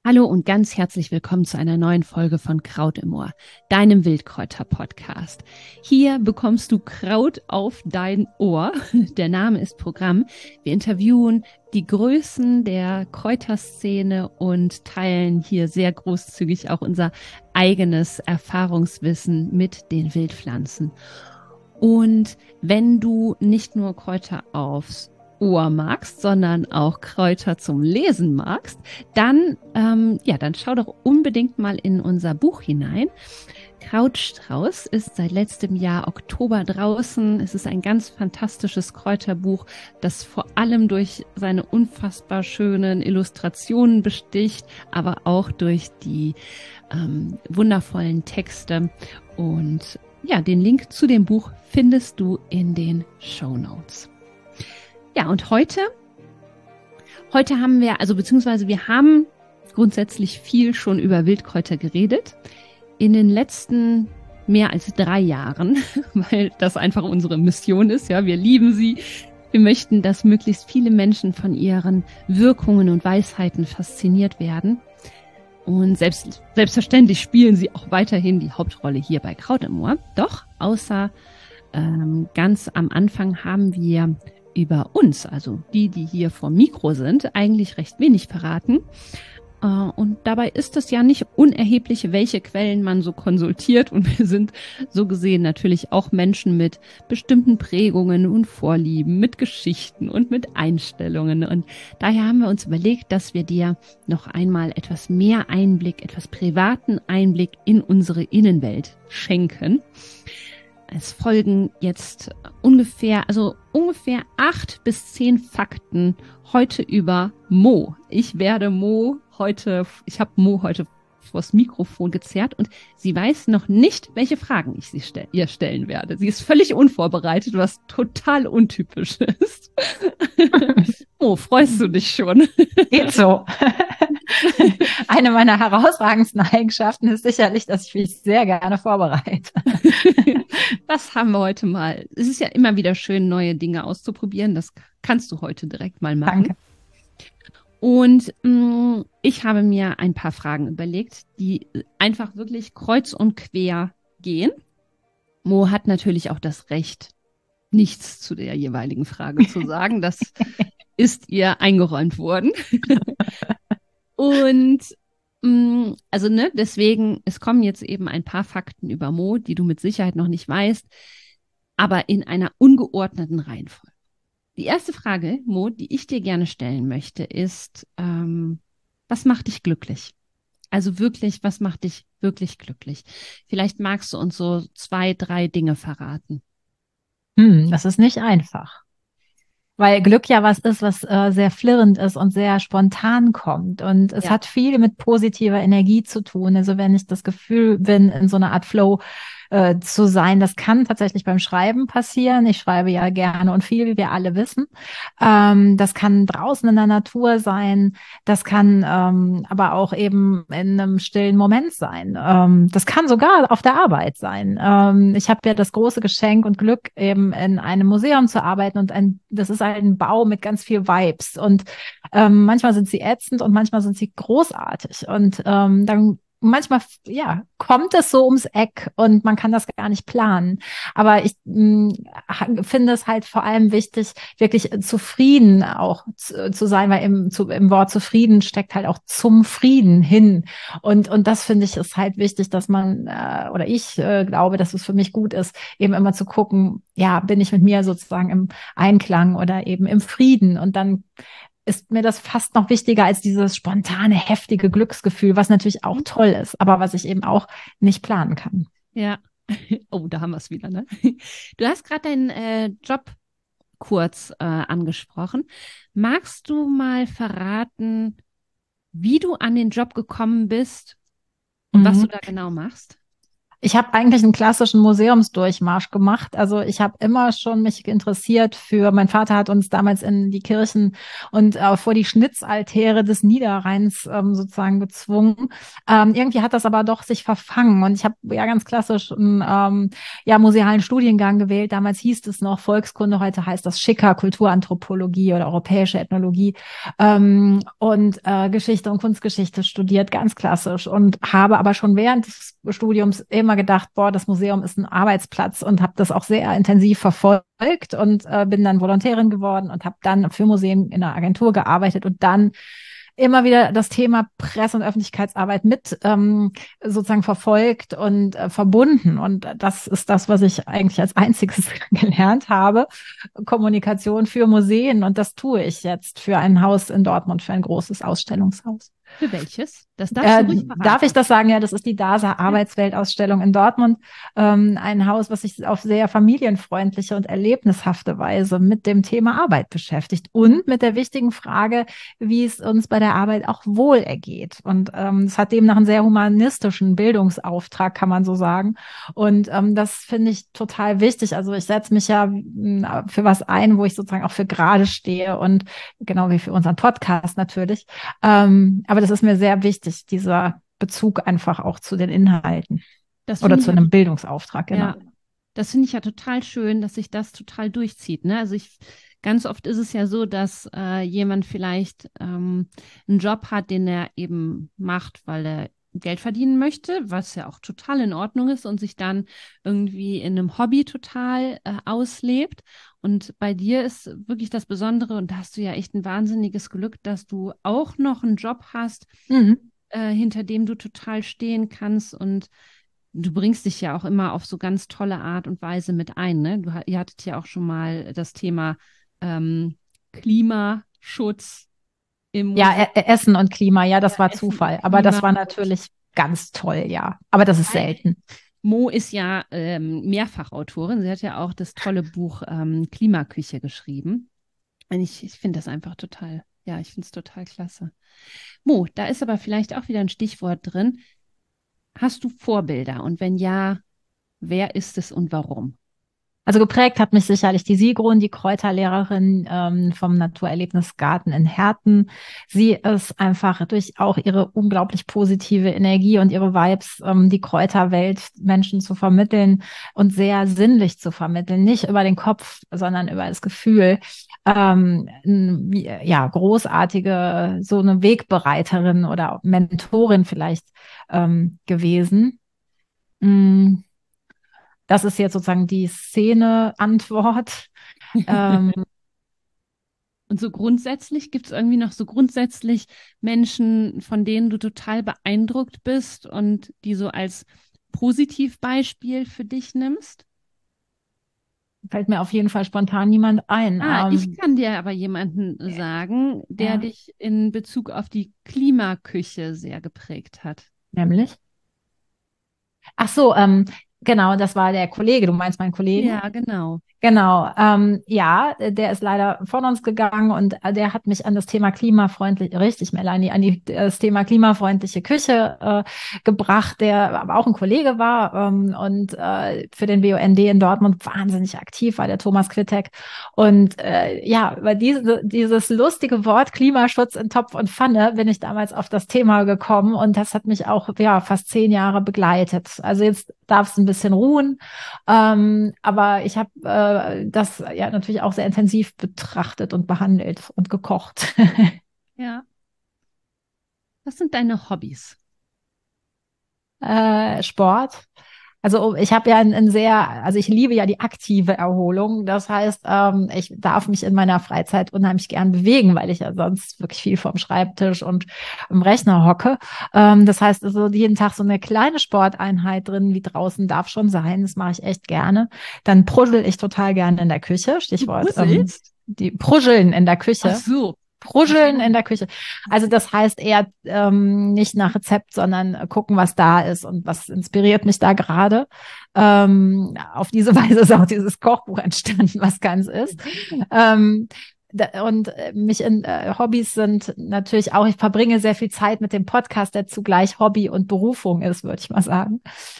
Hallo und ganz herzlich willkommen zu einer neuen Folge von Kraut im Ohr, deinem Wildkräuter-Podcast. Hier bekommst du Kraut auf dein Ohr. Der Name ist Programm. Wir interviewen die Größen der Kräuterszene und teilen hier sehr großzügig auch unser eigenes Erfahrungswissen mit den Wildpflanzen. Und wenn du nicht nur Kräuter aufs Ohr magst, sondern auch Kräuter zum Lesen magst, dann schau doch unbedingt mal in unser Buch hinein. Krautstrauß ist seit letztem Jahr Oktober draußen. Es ist ein ganz fantastisches Kräuterbuch, das vor allem durch seine unfassbar schönen Illustrationen besticht, aber auch durch die wundervollen Texte. Und ja, den Link zu dem Buch findest du in den Shownotes. Ja, und heute haben wir, wir haben grundsätzlich viel schon über Wildkräuter geredet. In den letzten mehr als 3 Jahren, weil das einfach unsere Mission ist. Ja, wir lieben sie. Wir möchten, dass möglichst viele Menschen von ihren Wirkungen und Weisheiten fasziniert werden. Und selbstverständlich spielen sie auch weiterhin die Hauptrolle hier bei Kraut im Ohr. Doch außer ganz am Anfang haben wir über uns, also die hier vor Mikro sind, eigentlich recht wenig verraten. Und dabei ist es ja nicht unerheblich, welche Quellen man so konsultiert. Und wir sind so gesehen natürlich auch Menschen mit bestimmten Prägungen und Vorlieben, mit Geschichten und mit Einstellungen. Und daher haben wir uns überlegt, dass wir dir noch einmal etwas mehr Einblick, etwas privaten Einblick in unsere Innenwelt schenken. Es folgen jetzt ungefähr 8 bis 10 Fakten heute über Mo. Ich habe Mo heute vors Mikrofon gezerrt und sie weiß noch nicht, welche Fragen ich ihr stellen werde. Sie ist völlig unvorbereitet, was total untypisch ist. Mo, freust du dich schon? Geht so. Eine meiner herausragendsten Eigenschaften ist sicherlich, dass ich mich sehr gerne vorbereite. Das haben wir heute mal. Es ist ja immer wieder schön, neue Dinge auszuprobieren. Das kannst du heute direkt mal machen. Danke. Und ich habe mir ein paar Fragen überlegt, die einfach wirklich kreuz und quer gehen. Mo hat natürlich auch das Recht, nichts zu der jeweiligen Frage zu sagen. Das ist ihr eingeräumt worden. Und deswegen, es kommen jetzt eben ein paar Fakten über Mo, die du mit Sicherheit noch nicht weißt, aber in einer ungeordneten Reihenfolge. Die erste Frage, Mo, die ich dir gerne stellen möchte, ist, was macht dich glücklich? Also wirklich, was macht dich wirklich glücklich? Vielleicht magst du uns so 2, 3 Dinge verraten. Das ist nicht einfach. Weil Glück ja was ist, was sehr flirrend ist und sehr spontan kommt. Und es Ja. hat viel mit positiver Energie zu tun. Also wenn ich das Gefühl bin, in so einer Art Flow zu sein, das kann tatsächlich beim Schreiben passieren. Ich schreibe ja gerne und viel, wie wir alle wissen. Das kann draußen in der Natur sein. Das kann aber auch eben in einem stillen Moment sein. Das kann sogar auf der Arbeit sein. Ich habe ja das große Geschenk und Glück, eben in einem Museum zu arbeiten und das ist ein Bau mit ganz viel Vibes und manchmal sind sie ätzend und manchmal sind sie großartig und dann manchmal, ja, kommt es so ums Eck und man kann das gar nicht planen. Aber ich finde es halt vor allem wichtig, wirklich zufrieden auch zu sein, weil im Wort zufrieden steckt halt auch zum Frieden hin. Und das finde ich ist halt wichtig, dass man, oder ich glaube, dass es für mich gut ist, eben immer zu gucken, ja, bin ich mit mir sozusagen im Einklang oder eben im Frieden und dann ist mir das fast noch wichtiger als dieses spontane, heftige Glücksgefühl, was natürlich auch toll ist, aber was ich eben auch nicht planen kann. Ja. Oh, da haben wir es wieder, ne? Du hast gerade deinen Job kurz angesprochen. Magst du mal verraten, wie du an den Job gekommen bist und was du Mhm. da genau machst? Ich habe eigentlich einen klassischen Museumsdurchmarsch gemacht. Also ich habe immer schon mich interessiert mein Vater hat uns damals in die Kirchen und vor die Schnitzaltäre des Niederrheins sozusagen gezwungen. Irgendwie hat das aber doch sich verfangen und ich habe ja ganz klassisch einen musealen Studiengang gewählt. Damals hieß es noch Volkskunde, heute heißt das schicker Kulturanthropologie oder europäische Ethnologie und Geschichte und Kunstgeschichte studiert, ganz klassisch und habe aber schon während des Studiums immer gedacht, boah, das Museum ist ein Arbeitsplatz und habe das auch sehr intensiv verfolgt und bin dann Volontärin geworden und habe dann für Museen in einer Agentur gearbeitet und dann immer wieder das Thema Presse- und Öffentlichkeitsarbeit mit sozusagen verfolgt und verbunden. Und das ist das, was ich eigentlich als einziges gelernt habe. Kommunikation für Museen. Und das tue ich jetzt für ein Haus in Dortmund, für ein großes Ausstellungshaus. Für welches? Das darfst du ruhig verraten. Darf ich das sagen? Ja, das ist die DASA Arbeitsweltausstellung in Dortmund. Ein Haus, was sich auf sehr familienfreundliche und erlebnishafte Weise mit dem Thema Arbeit beschäftigt und mit der wichtigen Frage, wie es uns bei der Arbeit auch wohl ergeht. Und es hat demnach einen sehr humanistischen Bildungsauftrag, kann man so sagen. Und das finde ich total wichtig. Also ich setze mich ja für was ein, wo ich sozusagen auch für gerade stehe und genau wie für unseren Podcast natürlich. Aber das ist mir sehr wichtig, dieser Bezug einfach auch zu den Inhalten oder zu einem Bildungsauftrag, genau. Ja, das finde ich ja total schön, dass sich das total durchzieht. Ne? Also ganz oft ist es ja so, dass jemand vielleicht einen Job hat, den er eben macht, weil er Geld verdienen möchte, was ja auch total in Ordnung ist und sich dann irgendwie in einem Hobby total auslebt. Und bei dir ist wirklich das Besondere, und da hast du ja echt ein wahnsinniges Glück, dass du auch noch einen Job hast, hinter dem du total stehen kannst. Und du bringst dich ja auch immer auf so ganz tolle Art und Weise mit ein. Ne? Ihr hattet ja auch schon mal das Thema Klimaschutz im Museum. Ja, Essen und Klima, ja, das war Zufall. Aber das war natürlich ganz toll, ja. Aber das ist selten. Mo ist ja Mehrfachautorin. Sie hat ja auch das tolle Buch Klimaküche geschrieben. Und ich finde das einfach total, ja, ich finde es total klasse. Mo, da ist aber vielleicht auch wieder ein Stichwort drin. Hast du Vorbilder? Und wenn ja, wer ist es und warum? Also geprägt hat mich sicherlich die Sigrun, die Kräuterlehrerin vom Naturerlebnisgarten in Herten. Sie ist einfach durch auch ihre unglaublich positive Energie und ihre Vibes, die Kräuterwelt Menschen zu vermitteln und sehr sinnlich zu vermitteln. Nicht über den Kopf, sondern über das Gefühl. Ja, großartige, so eine Wegbereiterin oder Mentorin vielleicht gewesen. Das ist jetzt sozusagen die Szene-Antwort. Und so grundsätzlich, gibt es irgendwie noch so grundsätzlich Menschen, von denen du total beeindruckt bist und die so als Positivbeispiel für dich nimmst? Fällt mir auf jeden Fall spontan niemand ein. Ich kann dir aber jemanden sagen, der dich in Bezug auf die Klimaküche sehr geprägt hat. Nämlich? Ach so, genau, das war der Kollege. Du meinst meinen Kollegen? Ja, genau. Genau, ja, der ist leider von uns gegangen und der hat mich an das Thema klimafreundlich, richtig, Melanie, das Thema klimafreundliche Küche gebracht, der aber auch ein Kollege war und für den BUND in Dortmund wahnsinnig aktiv war, der Thomas Quittek. Und ja, über dieses lustige Wort Klimaschutz in Topf und Pfanne bin ich damals auf das Thema gekommen und das hat mich auch ja fast 10 Jahre begleitet. Also jetzt darf es ein bisschen ruhen, aber ich habe das ja natürlich auch sehr intensiv betrachtet und behandelt und gekocht. Ja. Was sind deine Hobbys? Sport. Also ich habe ja also ich liebe ja die aktive Erholung. Das heißt, ich darf mich in meiner Freizeit unheimlich gern bewegen, weil ich ja sonst wirklich viel vorm Schreibtisch und im Rechner hocke. Das heißt, also jeden Tag so eine kleine Sporteinheit drin, wie draußen darf schon sein. Das mache ich echt gerne. Dann pruschel ich total gerne in der Küche. Stichwort, die Pruscheln in der Küche. Ach so. Pruscheln in der Küche. Also das heißt eher nicht nach Rezept, sondern gucken, was da ist und was inspiriert mich da gerade. Auf diese Weise ist auch dieses Kochbuch entstanden, was ganz ist. Und mich in Hobbys sind natürlich auch, ich verbringe sehr viel Zeit mit dem Podcast, der zugleich Hobby und Berufung ist, würde ich mal sagen.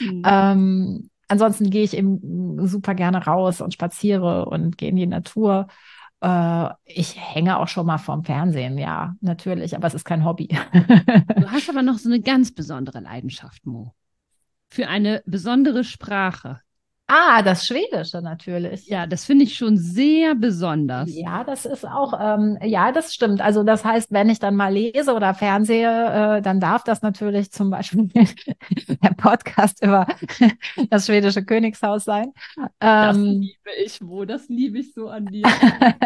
Ansonsten gehe ich eben super gerne raus und spaziere und gehe in die Natur. Ich hänge auch schon mal vorm Fernsehen, ja, natürlich, aber es ist kein Hobby. Du hast aber noch so eine ganz besondere Leidenschaft, Mo. Für eine besondere Sprache. Ah, das Schwedische natürlich. Ja, das finde ich schon sehr besonders. Ja, das ist auch, ja, das stimmt. Also das heißt, wenn ich dann mal lese oder fernsehe, dann darf das natürlich zum Beispiel der Podcast über das schwedische Königshaus sein. Das liebe ich, Mo, das liebe ich so an dir.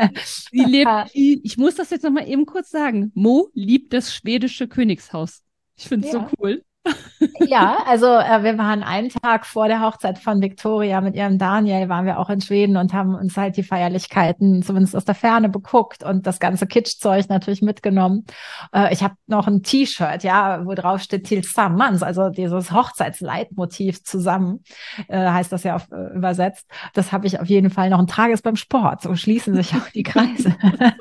Ich muss das jetzt noch mal eben kurz sagen. Mo liebt das schwedische Königshaus. Ich finde es so cool. Ja, also wir waren einen Tag vor der Hochzeit von Victoria mit ihrem Daniel, waren wir auch in Schweden und haben uns halt die Feierlichkeiten zumindest aus der Ferne beguckt und das ganze Kitschzeug natürlich mitgenommen. Ich habe noch ein T-Shirt, ja, wo drauf steht Tillsammans, also dieses Hochzeitsleitmotiv zusammen, heißt das ja übersetzt. Das habe ich auf jeden Fall noch. Ein Tages beim Sport, so schließen sich auch die Kreise.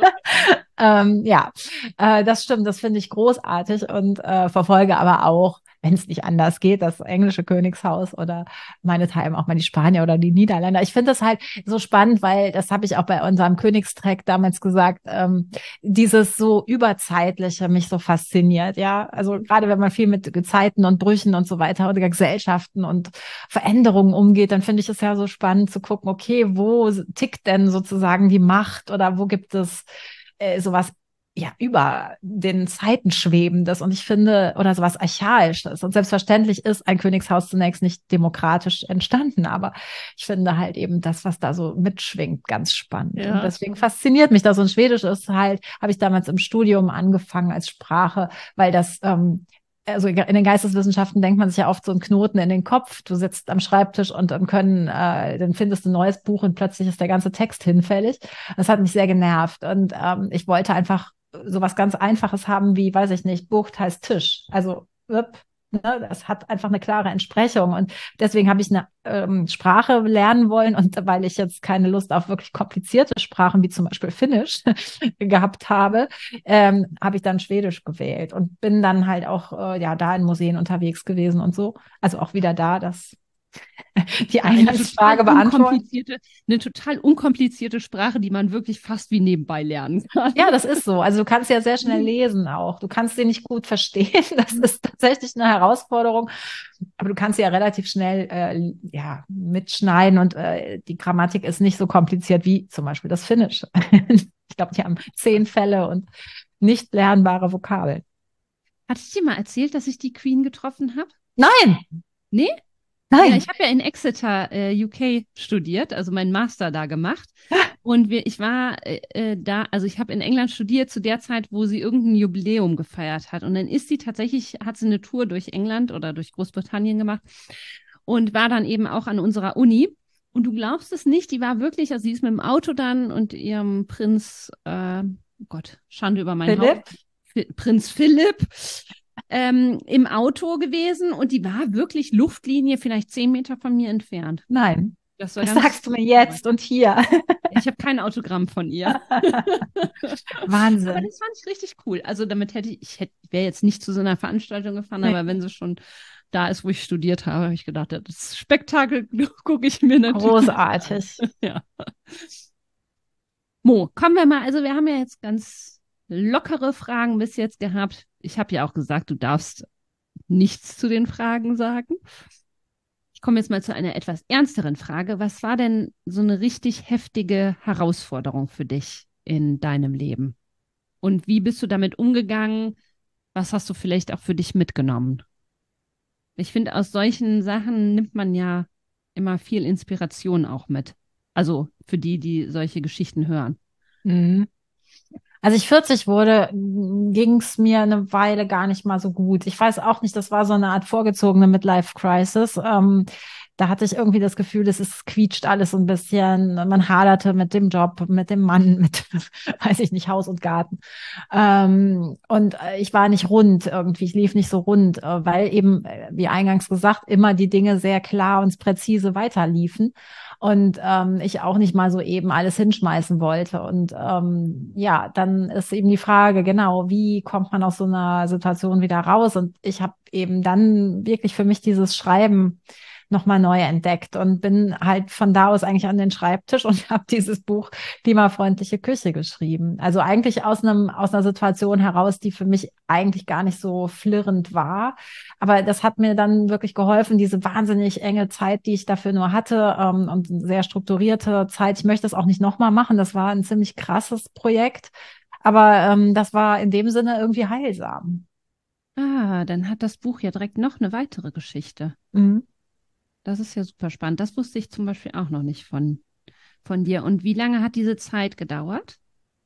Ja, das stimmt, das finde ich großartig und verfolge aber auch, wenn es nicht anders geht, das englische Königshaus oder meinethalben auch mal die Spanier oder die Niederländer. Ich finde das halt so spannend, weil das habe ich auch bei unserem Königstrack damals gesagt, dieses so Überzeitliche mich so fasziniert, ja. Also gerade wenn man viel mit Gezeiten und Brüchen und so weiter oder Gesellschaften und Veränderungen umgeht, dann finde ich es ja so spannend zu gucken, okay, wo tickt denn sozusagen die Macht oder wo gibt es sowas ja über den Zeiten schwebendes und ich finde, oder sowas Archaisches. Und selbstverständlich ist ein Königshaus zunächst nicht demokratisch entstanden, aber ich finde halt eben das, was da so mitschwingt, ganz spannend. Ja. Und deswegen fasziniert mich das. Und Schwedisch ist halt, habe ich damals im Studium angefangen als Sprache, weil das also in den Geisteswissenschaften denkt man sich ja oft so einen Knoten in den Kopf. Du sitzt am Schreibtisch und dann findest du ein neues Buch und plötzlich ist der ganze Text hinfällig. Das hat mich sehr genervt und ich wollte einfach sowas ganz Einfaches haben wie, weiß ich nicht, Bucht heißt Tisch. Also, das hat einfach eine klare Entsprechung und deswegen habe ich eine Sprache lernen wollen und weil ich jetzt keine Lust auf wirklich komplizierte Sprachen wie zum Beispiel Finnisch gehabt habe, habe ich dann Schwedisch gewählt und bin dann halt auch ja da in Museen unterwegs gewesen und so. Also auch wieder da, das die Eingangsfrage beantworten. Eine total unkomplizierte Sprache, die man wirklich fast wie nebenbei lernen kann. Ja, das ist so. Also du kannst ja sehr schnell lesen auch. Du kannst sie nicht gut verstehen. Das ist tatsächlich eine Herausforderung. Aber du kannst sie ja relativ schnell ja, mitschneiden und die Grammatik ist nicht so kompliziert wie zum Beispiel das Finnisch. Ich glaube, die haben 10 Fälle und nicht lernbare Vokabeln. Hatte ich dir mal erzählt, dass ich die Queen getroffen habe? Nein! Nee? Nein. Ja, ich habe ja in Exeter, UK studiert, also meinen Master da gemacht. Und ich war da, also ich habe in England studiert zu der Zeit, wo sie irgendein Jubiläum gefeiert hat. Und dann ist sie tatsächlich, hat sie eine Tour durch England oder durch Großbritannien gemacht und war dann eben auch an unserer Uni. Und du glaubst es nicht, die war wirklich, also sie ist mit dem Auto dann und ihrem Prinz, oh Gott, Schande über mein Haupt, Prinz Philipp, im Auto gewesen und die war wirklich Luftlinie vielleicht 10 Meter von mir entfernt. Nein. Das sagst du mir jetzt und hier. Ich habe kein Autogramm von ihr. Wahnsinn. Aber das fand ich richtig cool. Also damit wäre jetzt nicht zu so einer Veranstaltung gefahren, aber wenn sie schon da ist, wo ich studiert habe, habe ich gedacht, das Spektakel gucke ich mir natürlich großartig. an. Ja. Mo, kommen wir mal, also wir haben ja jetzt ganz lockere Fragen bis jetzt gehabt. Ich habe ja auch gesagt, du darfst nichts zu den Fragen sagen. Ich komme jetzt mal zu einer etwas ernsteren Frage. Was war denn so eine richtig heftige Herausforderung für dich in deinem Leben? Und wie bist du damit umgegangen? Was hast du vielleicht auch für dich mitgenommen? Ich finde, aus solchen Sachen nimmt man ja immer viel Inspiration auch mit. Also für die, die solche Geschichten hören. Mhm. Als ich 40 wurde, ging es mir eine Weile gar nicht mal so gut. Ich weiß auch nicht, das war so eine Art vorgezogene Midlife-Crisis. Da hatte ich irgendwie das Gefühl, es quietscht alles so ein bisschen. Man haderte mit dem Job, mit dem Mann, mit, weiß ich nicht, Haus und Garten. Ich war nicht rund irgendwie. Ich lief nicht so rund, weil eben, wie eingangs gesagt, immer die Dinge sehr klar und präzise weiterliefen. Und ich auch nicht mal so eben alles hinschmeißen wollte. Und ja, dann ist eben die Frage, genau, wie kommt man aus so einer Situation wieder raus? Und ich habe eben dann wirklich für mich dieses Schreiben nochmal neu entdeckt und bin halt von da aus eigentlich an den Schreibtisch und habe dieses Buch Klimafreundliche Küche geschrieben. Also eigentlich aus einer Situation heraus, die für mich eigentlich gar nicht so flirrend war. Aber das hat mir dann wirklich geholfen, diese wahnsinnig enge Zeit, die ich dafür nur hatte, und sehr strukturierte Zeit. Ich möchte das auch nicht nochmal machen. Das war ein ziemlich krasses Projekt. Aber das war in dem Sinne irgendwie heilsam. Ah, dann hat das Buch ja direkt noch eine weitere Geschichte. Mhm. Das ist ja super spannend. Das wusste ich zum Beispiel auch noch nicht von dir. Und wie lange hat diese Zeit gedauert?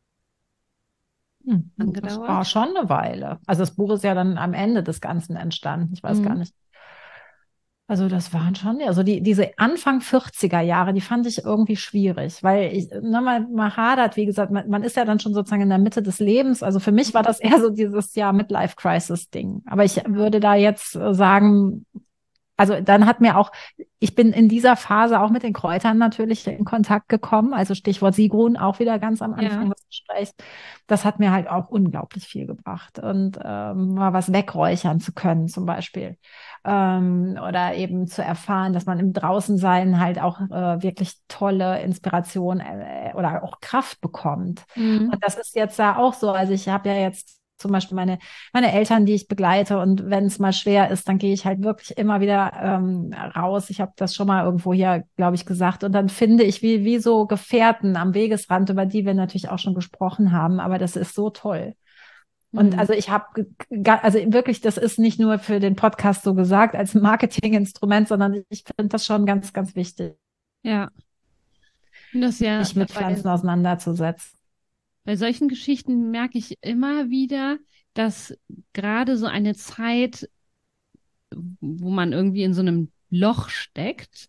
Das war Angedauert? schon eine Weile. Also das Buch ist ja dann am Ende des Ganzen entstanden. Ich weiß gar Mhm. nicht. Also das waren schon, also diese Anfang 40er Jahre, die fand ich irgendwie schwierig, weil man hadert, wie gesagt, man ist ja dann schon sozusagen in der Mitte des Lebens. Also für mich war das eher so dieses Jahr Midlife-Crisis-Ding. Aber ich würde da jetzt sagen, also dann hat mir auch, ich bin in dieser Phase auch mit den Kräutern natürlich in Kontakt gekommen. Also Stichwort Sigrun auch wieder ganz am Ja. Anfang des Gesprächs. Das hat mir halt auch unglaublich viel gebracht und mal was wegräuchern zu können zum Beispiel. Oder eben zu erfahren, dass man im Draußensein halt auch wirklich tolle Inspiration oder auch Kraft bekommt. Mhm. Und das ist jetzt da auch so. Also ich habe ja jetzt zum Beispiel meine Eltern, die ich begleite. Und wenn es mal schwer ist, dann gehe ich halt wirklich immer wieder raus. Ich habe das schon mal irgendwo hier, glaube ich, gesagt. Und dann finde ich wie so Gefährten am Wegesrand, über die wir natürlich auch schon gesprochen haben. Aber das ist so toll. Und Mhm. also ich habe, also wirklich, das ist nicht nur für den Podcast so gesagt als Marketinginstrument, sondern ich finde das schon ganz, ganz wichtig, Ja. Und das ja mich mit Pflanzen auseinanderzusetzen. bei solchen Geschichten merke ich immer wieder, dass gerade so eine Zeit, wo man irgendwie in so einem Loch steckt,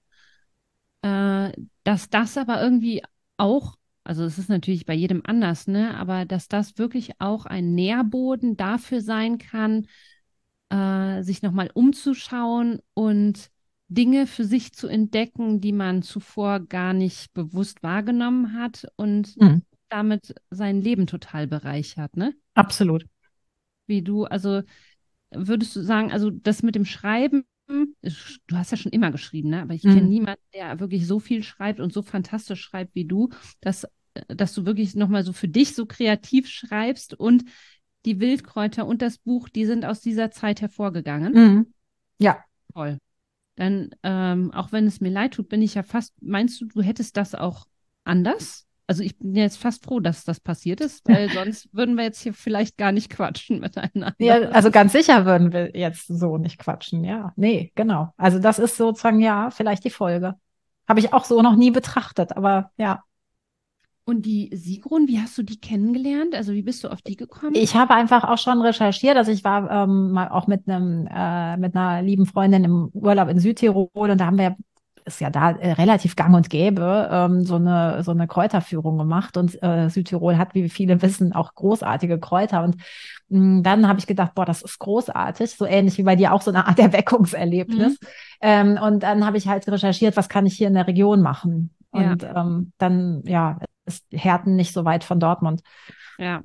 dass das aber irgendwie auch, also es ist natürlich bei jedem anders, ne, aber dass das wirklich auch ein Nährboden dafür sein kann, sich nochmal umzuschauen und Dinge für sich zu entdecken, die man zuvor gar nicht bewusst wahrgenommen hat und Mhm. damit sein Leben total bereichert, ne? Absolut. Wie du, also würdest du sagen, also das mit dem Schreiben, du hast ja schon immer geschrieben, ne? Aber ich kenne Mhm. niemanden, der wirklich so viel schreibt und so fantastisch schreibt wie du, dass du wirklich nochmal so für dich so kreativ schreibst und die Wildkräuter und das Buch, die sind aus dieser Zeit hervorgegangen. Mhm. Ja. Toll. Dann, auch wenn es mir leid tut, bin ich ja fast, meinst du, du hättest das auch anders? Also ich bin jetzt fast froh, dass das passiert ist, weil sonst würden wir jetzt hier vielleicht gar nicht quatschen Ja, miteinander. also ganz sicher würden wir jetzt so nicht quatschen. Ja, nee, genau. Also das ist sozusagen, ja, vielleicht die Folge. Habe ich auch so noch nie betrachtet, aber ja. Und die Sigrun, wie hast du die kennengelernt? Also wie bist du auf die gekommen? Ich habe einfach auch schon recherchiert. Also ich war mal auch mit einer lieben Freundin im Urlaub in Südtirol und da haben wir, ist ja da relativ gang und gäbe, so eine Kräuterführung gemacht. Und Südtirol hat, wie viele wissen, auch großartige Kräuter. Und dann habe ich gedacht, boah, das ist großartig. So ähnlich wie bei dir auch so eine Art Mhm. Erweckungserlebnis. Und dann habe ich halt recherchiert, was kann ich hier in der Region machen. Ja, Und dann, ja, ist Herten nicht so weit von Dortmund. ja.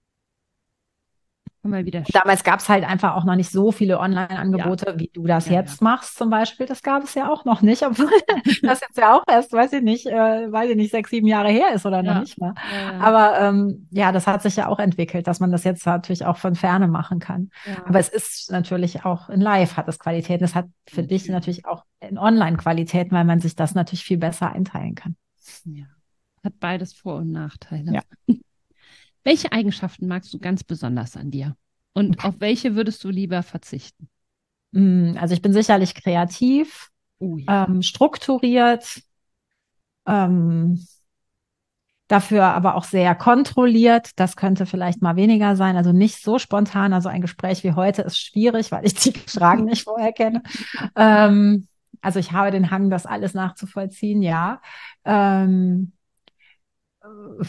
Mal wieder. Damals gab es halt einfach auch noch nicht so viele Ja, Online-Angebote, wie du das ja, ja. jetzt machst zum Beispiel. Das gab es ja auch noch nicht, obwohl das jetzt ja auch erst, weiß ich nicht, 6, 7 Jahre her ist oder noch Ja, nicht mal. ja, ja, Aber ja, das hat sich ja auch entwickelt, dass man das jetzt natürlich auch von Ferne machen kann. ja, Aber es ist natürlich auch in Live hat es Qualitäten. Es hat für dich natürlich. natürlich auch in Online-Qualitäten, weil man sich das natürlich viel besser einteilen kann. Ja. Hat beides Vor- und Nachteile. Ja. Welche Eigenschaften magst du ganz besonders an dir? Und auf welche würdest du lieber verzichten? Also ich bin sicherlich kreativ, Oh ja. strukturiert, ähm, dafür aber auch sehr kontrolliert. Das könnte vielleicht mal weniger sein, also nicht so spontan. Also ein Gespräch wie heute ist schwierig, weil ich die Fragen nicht vorher kenne. Ähm, Also ich habe den Hang, das alles nachzuvollziehen, ja. Ähm, äh,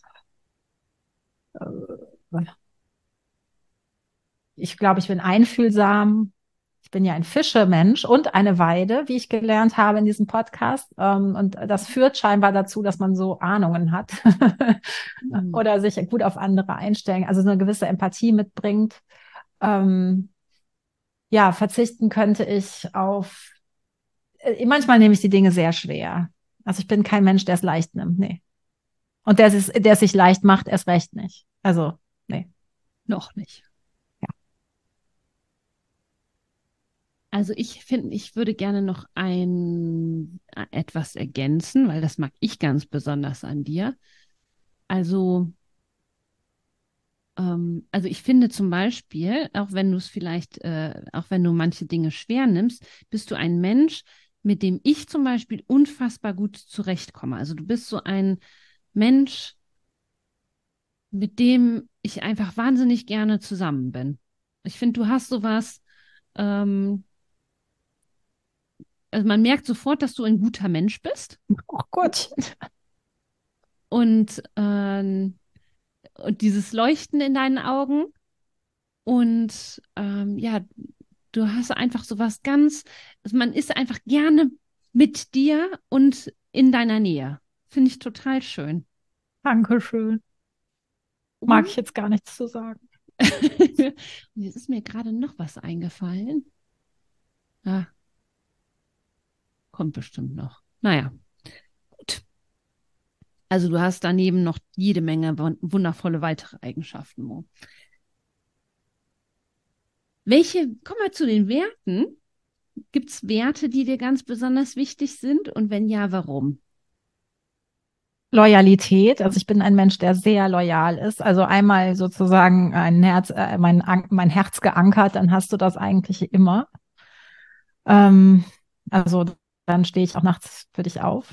Ich glaube, ich bin einfühlsam. Ich bin ja ein Fischemensch und eine Weide, wie ich gelernt habe in diesem Podcast. Und das führt scheinbar dazu, dass man so Ahnungen hat Mhm. oder sich gut auf andere einstellen, also so eine gewisse Empathie mitbringt. Ähm, ja, verzichten könnte ich auf, manchmal nehme ich die Dinge sehr schwer. Also ich bin kein Mensch, der es leicht nimmt, nee. Und der es sich leicht macht, erst recht nicht. Also, nee. Noch nicht. Ja. Also ich finde, ich würde gerne noch etwas ergänzen, weil das mag ich ganz besonders an dir. Also, also ich finde zum Beispiel, auch wenn du es vielleicht, auch wenn du manche Dinge schwer nimmst, bist du ein Mensch, mit dem ich zum Beispiel unfassbar gut zurechtkomme. Also du bist so ein Mensch, mit dem ich einfach wahnsinnig gerne zusammen bin. Ich finde, du hast sowas, ähm, also man merkt sofort, dass du ein guter Mensch bist Oh Gott. und, und dieses Leuchten in deinen Augen und ja, du hast einfach sowas ganz, also man ist einfach gerne mit dir und in deiner Nähe. Finde ich total schön. Dankeschön. Mag Und ich jetzt gar nichts zu sagen. und jetzt ist mir gerade noch was eingefallen. Ah, kommt bestimmt noch. Naja, gut. Also du hast daneben noch jede Menge wundervolle weitere Eigenschaften, Mo. Kommen wir zu den Werten. Gibt es Werte, die dir ganz besonders wichtig sind? Und wenn ja, warum? Loyalität, also ich bin ein Mensch, der sehr loyal ist. Also einmal sozusagen mein Herz geankert, dann hast du das eigentlich immer. Ähm, also dann stehe ich auch nachts für dich auf.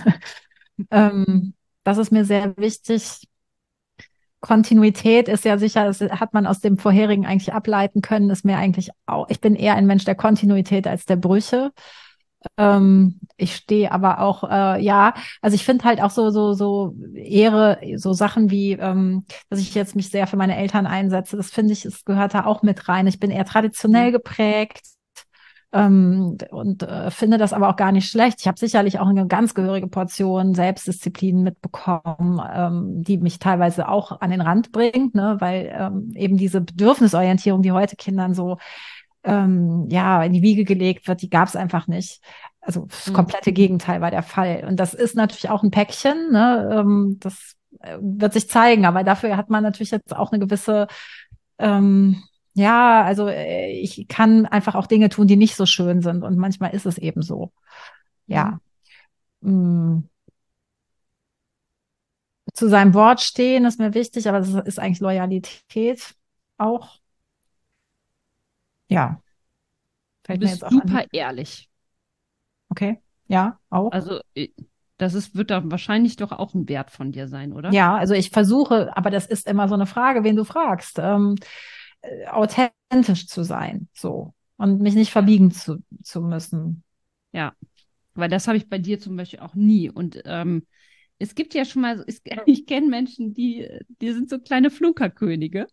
Das ist mir sehr wichtig. Kontinuität ist ja sicher, das hat man aus dem vorherigen eigentlich ableiten können, ist mir eigentlich auch, ich bin eher ein Mensch der Kontinuität als der Brüche. Ich stehe aber auch, ja, also ich finde halt auch so Ehre, so Sachen wie, dass ich jetzt mich sehr für meine Eltern einsetze, das finde ich, es gehört da auch mit rein. Ich bin eher traditionell Mhm. geprägt, und finde das aber auch gar nicht schlecht. Ich habe sicherlich auch eine ganz gehörige Portion Selbstdisziplin mitbekommen, die mich teilweise auch an den Rand bringt, ne, weil eben diese Bedürfnisorientierung, die heute Kindern so ja, in die Wiege gelegt wird, die gab es einfach nicht. Also das Mhm. komplette Gegenteil war der Fall. Und das ist natürlich auch ein Päckchen, ne? Das wird sich zeigen, aber dafür hat man natürlich jetzt auch eine gewisse, ja, also ich kann einfach auch Dinge tun, die nicht so schön sind. Und manchmal ist es eben so. Mhm. Ja. Mm, Zu seinem Wort stehen ist mir wichtig, aber das ist eigentlich Loyalität auch. Ja, Du fällt mir jetzt bist auch an. super ehrlich. Okay. Ja, auch. Also, wird da wahrscheinlich doch auch ein Wert von dir sein, oder? Ja, also ich versuche, aber das ist immer so eine Frage, wen du fragst, authentisch zu sein, so. Und mich nicht Ja. verbiegen zu müssen. Ja, weil das habe ich bei dir zum Beispiel auch nie. Und es gibt ja schon mal, ich kenne Menschen, die sind so kleine Flunkerkönige.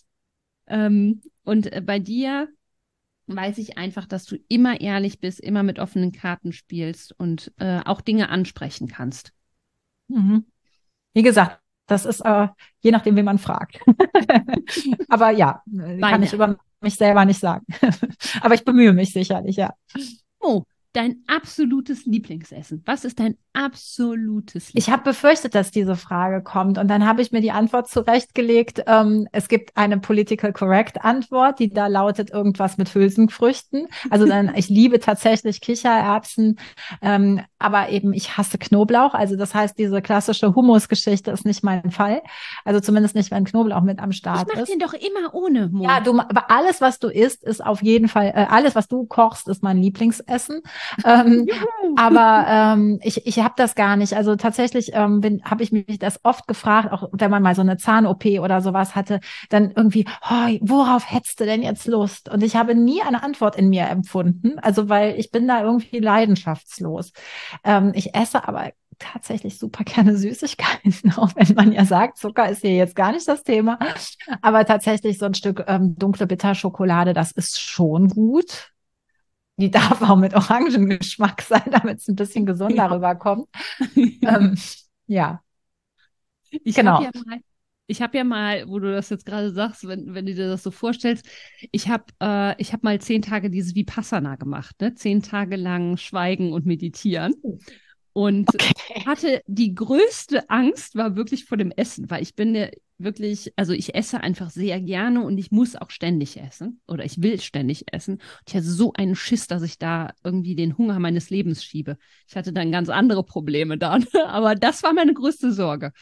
Und bei dir weiß ich einfach, dass du immer ehrlich bist, immer mit offenen Karten spielst und auch Dinge ansprechen kannst. Mhm. Wie gesagt, das ist je nachdem, wen man fragt. Aber ja, kann ich Beide. über mich selber nicht sagen. Aber ich bemühe mich sicherlich, ja. Oh, dein absolutes Lieblingsessen. Was ist dein absolutes Ich habe Lieblings? befürchtet, dass diese Frage kommt und dann habe ich mir die Antwort zurechtgelegt. Es gibt eine Political Correct Antwort, die da lautet irgendwas mit Hülsenfrüchten. Also dann, ich liebe tatsächlich Kichererbsen, aber eben ich hasse Knoblauch. Also das heißt, diese klassische Hummus-Geschichte ist nicht mein Fall. Also zumindest nicht, wenn Knoblauch mit am Ich Start mache den ist. doch immer ohne Ja, Mo. aber alles, was du isst, ist auf jeden Fall, alles, was du kochst, ist mein Lieblingsessen. Juhu. Ich habe das gar nicht. Also tatsächlich habe ich mich das oft gefragt, auch wenn man mal so eine Zahn-OP oder sowas hatte, dann irgendwie, oh, worauf hättest du denn jetzt Lust? Und ich habe nie eine Antwort in mir empfunden, also weil ich bin da irgendwie leidenschaftslos. Ich esse aber tatsächlich super gerne Süßigkeiten, auch wenn man ja sagt, Zucker ist hier jetzt gar nicht das Thema. Aber tatsächlich so ein Stück dunkle Bitterschokolade, das ist schon gut. Die darf auch mit Orangengeschmack sein, damit es ein bisschen gesunder rüberkommt. Ähm, ja, Ich habe genau. ja mal, wo du das jetzt gerade sagst, wenn du dir das so vorstellst, ich hab mal 10 Tage dieses Vipassana gemacht, ne? 10 Tage lang Schweigen und Meditieren. Und Okay. hatte die größte Angst, war wirklich vor dem Essen, weil ich bin ja wirklich, also ich esse einfach sehr gerne und ich muss auch ständig essen oder ich will ständig essen. Und ich hatte so einen Schiss, dass ich da irgendwie den Hunger meines Lebens schiebe. Ich hatte dann ganz andere Probleme dann, aber das war meine größte Sorge.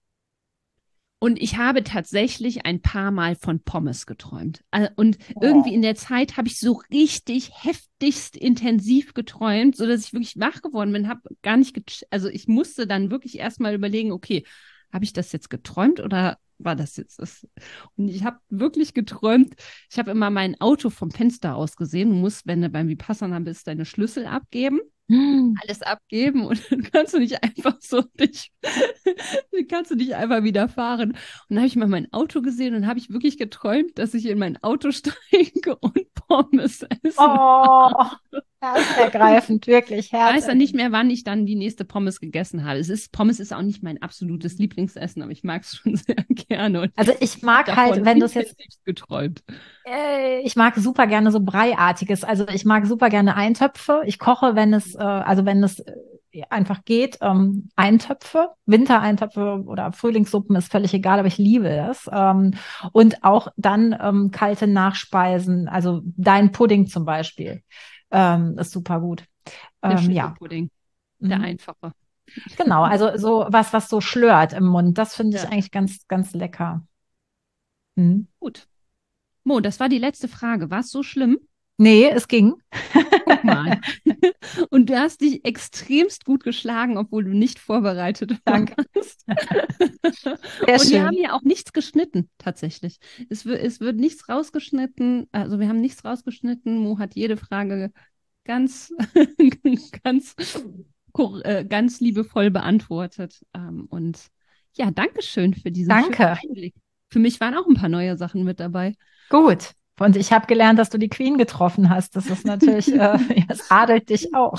Und ich habe tatsächlich ein paar Mal von Pommes geträumt. Und irgendwie in Oh. der Zeit habe ich so richtig heftigst intensiv geträumt, sodass ich wirklich wach geworden bin, habe gar nicht, also ich musste dann wirklich erstmal überlegen, okay, habe ich das jetzt geträumt oder war das jetzt das? Und ich habe wirklich geträumt, ich habe immer mein Auto vom Fenster aus gesehen. Du musst, wenn du beim Vipassana bist, deine Schlüssel abgeben, Hm. alles abgeben und dann kannst du nicht einfach so dich, dann kannst du nicht einfach wieder fahren. Und dann habe ich mal mein Auto gesehen und habe ich wirklich geträumt, dass ich in mein Auto steige und Pommes essen. Oh, herzergreifend, wirklich Ich weiß dann nicht herzergreifend. mehr, wann ich dann die nächste Pommes gegessen habe. Pommes ist auch nicht mein absolutes Lieblingsessen, aber ich mag es schon sehr gerne und Also ich ich habe mag halt, davon wenn du es jetzt intensiv geträumt. Ich mag super gerne so Breiartiges. Also ich mag super gerne Eintöpfe. Ich koche, wenn es einfach geht, Eintöpfe, Wintereintöpfe oder Frühlingssuppen ist völlig egal, aber ich liebe das. Und auch dann kalte Nachspeisen, also dein Pudding zum Beispiel, ist super gut. Der Ja. Schimmelpudding, der Mhm. einfache. Genau, also so was, was so schlört im Mund, das finde ich Ja, eigentlich ganz, ganz lecker. Mhm. gut. Mo, das war die letzte Frage. War es so schlimm? Nee, es ging. Guck mal. Und du hast dich extremst gut geschlagen, obwohl du nicht vorbereitet Danke. warst. Sehr Und wir haben schön. ja auch nichts geschnitten, tatsächlich. Es wird nichts rausgeschnitten. Also wir haben nichts rausgeschnitten. Mo hat jede Frage ganz, ganz, ganz liebevoll beantwortet. Und ja, Dankeschön für diesen schönen Danke. Einblick. Für mich waren auch ein paar neue Sachen mit dabei. Gut. Und ich habe gelernt, dass du die Queen getroffen hast. Das ist natürlich, ja, es adelt dich auch.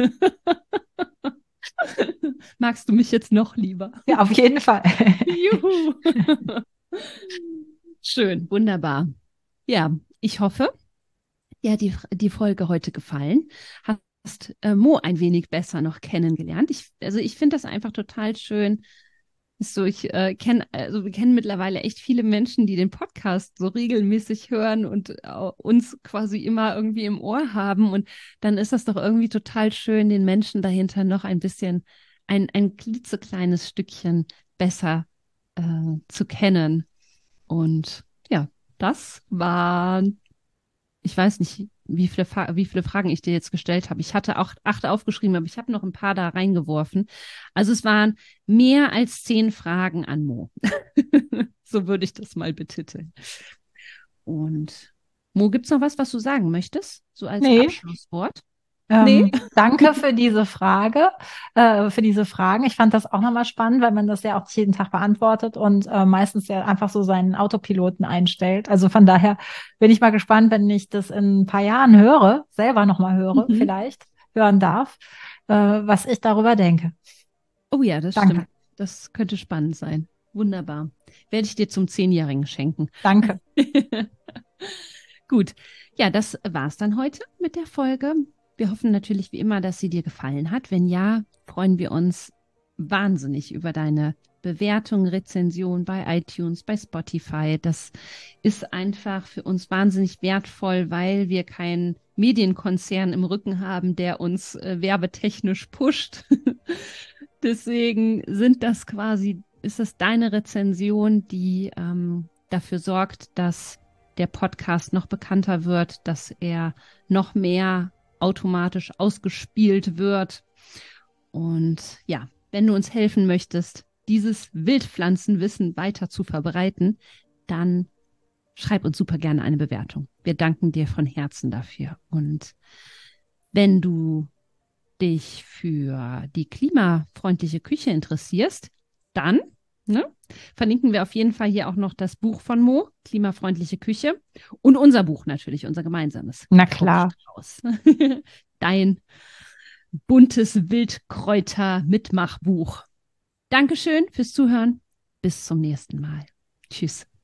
Magst du mich jetzt noch lieber? Ja, auf jeden Fall. Juhu! Schön, wunderbar. Ja, ich hoffe, dir hat die Folge heute gefallen. Hast Mo ein wenig besser noch kennengelernt. Also ich finde das einfach total schön. Ist so, also wir kennen mittlerweile echt viele Menschen, die den Podcast so regelmäßig hören und uns quasi immer irgendwie im Ohr haben. Und dann ist das doch irgendwie total schön, den Menschen dahinter noch ein bisschen, ein klitzekleines Stückchen besser zu kennen. Und ja, das war, ich weiß nicht, wie viele Fragen ich dir jetzt gestellt habe. Ich hatte auch 8 aufgeschrieben, aber ich habe noch ein paar da reingeworfen. Also es waren mehr als 10 Fragen an Mo. So würde ich das mal betiteln. Und Mo, gibt es noch was du sagen möchtest? So als Nee, Abschlusswort? Nee? danke für diese Frage, für diese Fragen. Ich fand das auch nochmal spannend, weil man das ja auch nicht jeden Tag beantwortet und meistens ja einfach so seinen Autopiloten einstellt. Also von daher bin ich mal gespannt, wenn ich das in ein paar Jahren höre, selber nochmal höre, Mhm. vielleicht hören darf, was ich darüber denke. Oh ja, das Danke, stimmt. Das könnte spannend sein. Wunderbar. Werde ich dir zum 10-Jährigen schenken. danke. Gut, ja, das war's dann heute mit der Folge. Wir hoffen natürlich wie immer, dass sie dir gefallen hat. Wenn ja, freuen wir uns wahnsinnig über deine Bewertung, Rezension bei iTunes, bei Spotify. Das ist einfach für uns wahnsinnig wertvoll, weil wir keinen Medienkonzern im Rücken haben, der uns werbetechnisch pusht. Deswegen ist das deine Rezension, die dafür sorgt, dass der Podcast noch bekannter wird, dass er noch mehr automatisch ausgespielt wird. Und ja, wenn du uns helfen möchtest, dieses Wildpflanzenwissen weiter zu verbreiten, dann schreib uns super gerne eine Bewertung. Wir danken dir von Herzen dafür. Und wenn du dich für die klimafreundliche Küche interessierst, dann verlinken wir auf jeden Fall hier auch noch das Buch von Mo, Klimafreundliche Küche, und unser Buch natürlich, unser gemeinsames. Na klar. Dein buntes Wildkräuter-Mitmachbuch. Dankeschön fürs Zuhören. Bis zum nächsten Mal. Tschüss.